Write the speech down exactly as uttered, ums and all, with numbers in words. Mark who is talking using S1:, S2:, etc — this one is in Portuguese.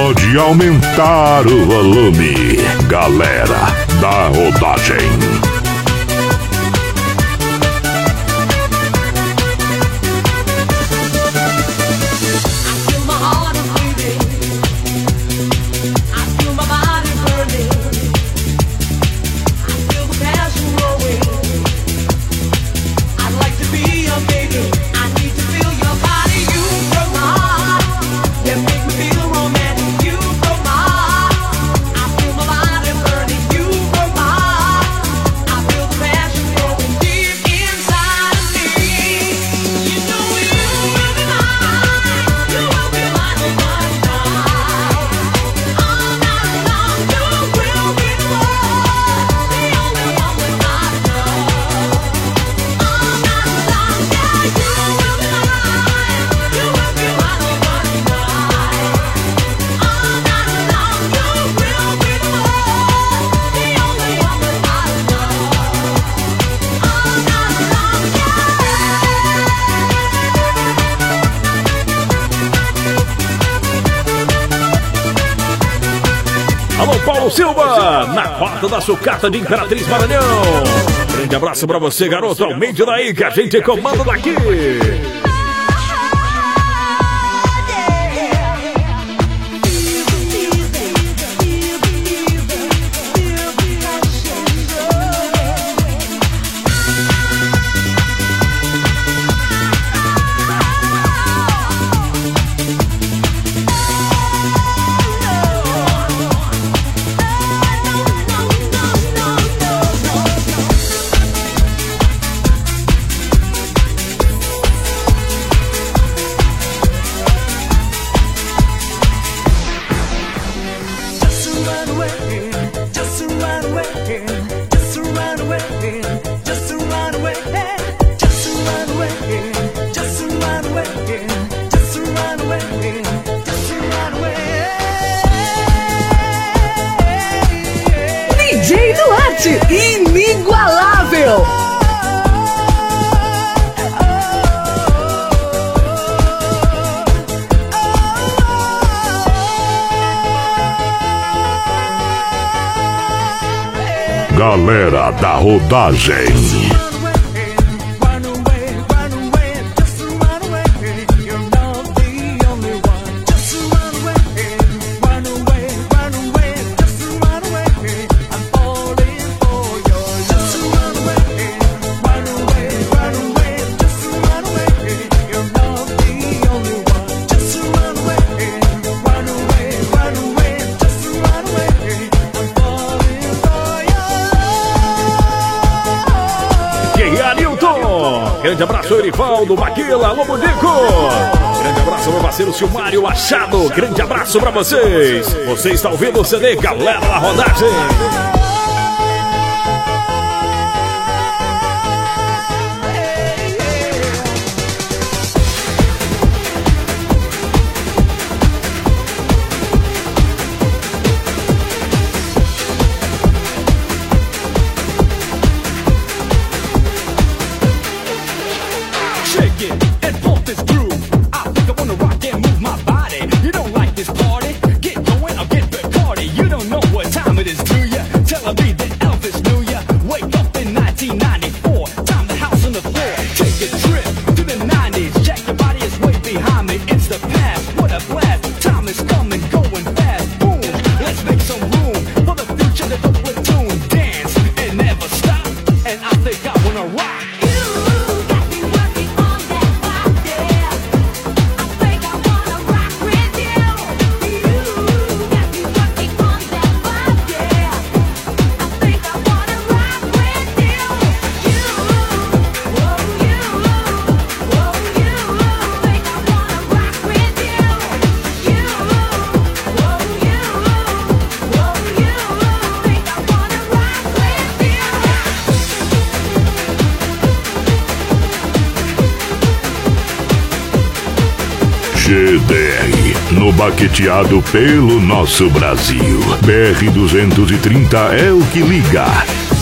S1: Pode aumentar o volume, galera da rodagem.
S2: Paulo Silva, na porta da sucata de Imperatriz Maranhão. Grande abraço pra você, garoto. Aumente daí que a gente comanda daqui.
S3: Inigualável!
S1: Galera da rodagem.
S2: Grande abraço, Erivaldo, Maquila, alô, Mundico. Grande abraço, meu parceiro Silmário Machado. Grande abraço pra vocês. Você está ouvindo o C D Galera da Rodagem. G D R, no baqueteado pelo nosso Brasil. B R duzentos e trinta é o que liga.